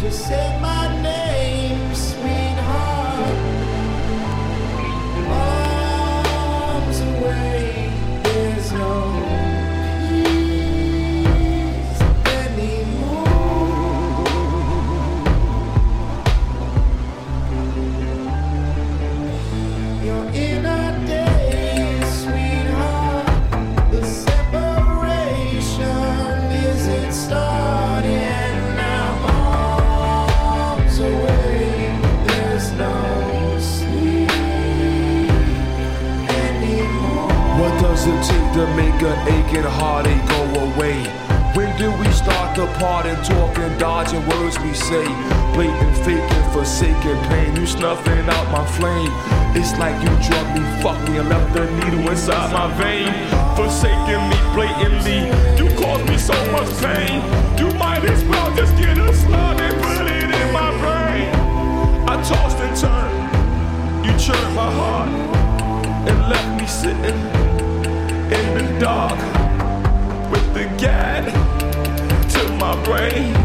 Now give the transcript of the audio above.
Say my name, sweetheart. Arms away, there's no peace anymore. You're in a daze, sweetheart. The separation isn't starting now. Away, there's no sleep anymore. What does it take to make an aching heartache go away? When did we start to part and talking, dodging words we say? Blatant, faking, forsaken pain. You snuffing out my flame. It's like you drugged me, fucked me, and left a needle inside my vein. Forsaking me blatantly. You caused me so much pain. You might as well just get a slug and put it in my brain. I tossed and turned. You churned my heart and left me sitting in the dark with the gad to my brain.